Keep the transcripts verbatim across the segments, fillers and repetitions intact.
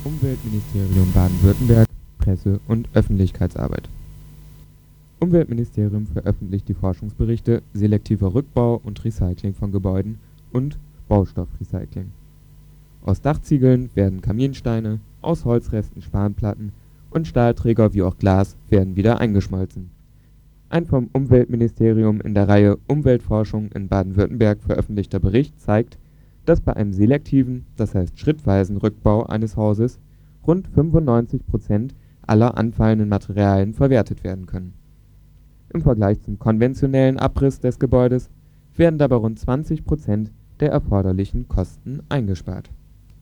Umweltministerium Baden-Württemberg Presse- und Öffentlichkeitsarbeit. Umweltministerium veröffentlicht die Forschungsberichte Selektiver Rückbau und Recycling von Gebäuden und Baustoffrecycling. Aus Dachziegeln werden Kaminsteine, aus Holzresten Spanplatten und Stahlträger wie auch Glas werden wieder eingeschmolzen. Ein vom Umweltministerium in der Reihe Umweltforschung in Baden-Württemberg veröffentlichter Bericht zeigt, dass bei einem selektiven, das heißt schrittweisen Rückbau eines Hauses rund fünfundneunzig Prozent aller anfallenden Materialien verwertet werden können. Im Vergleich zum konventionellen Abriss des Gebäudes werden dabei rund zwanzig Prozent der erforderlichen Kosten eingespart.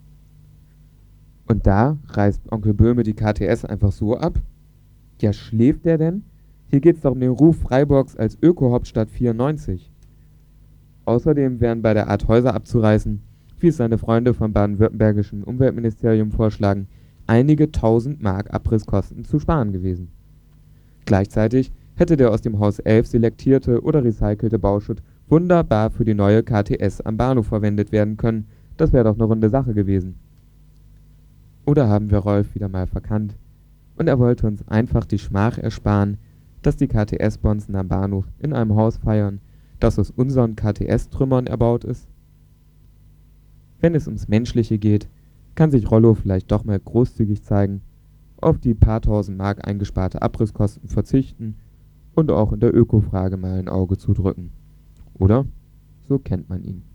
Und da reißt Onkel Böhme die K T S einfach so ab? Ja, schläft der denn? Hier geht's doch um den Ruf Freiburgs als Öko-Hauptstadt vierundneunzig. Außerdem wären bei der Art Häuser abzureißen, wie es seine Freunde vom baden-württembergischen Umweltministerium vorschlagen, einige tausend Mark Abrisskosten zu sparen gewesen. Gleichzeitig hätte der aus dem Haus elf selektierte oder recycelte Bauschutt wunderbar für die neue K T S am Bahnhof verwendet werden können, das wäre doch eine runde Sache gewesen. Oder haben wir Rolf wieder mal verkannt und er wollte uns einfach die Schmach ersparen, dass die K T S-Bonzen am Bahnhof in einem Haus feiern, das aus unseren K T S-Trümmern erbaut ist? Wenn es ums Menschliche geht, kann sich Rollo vielleicht doch mal großzügig zeigen, auf die paar tausend Mark eingesparte Abrisskosten verzichten und auch in der Öko-Frage mal ein Auge zudrücken. Oder? So kennt man ihn.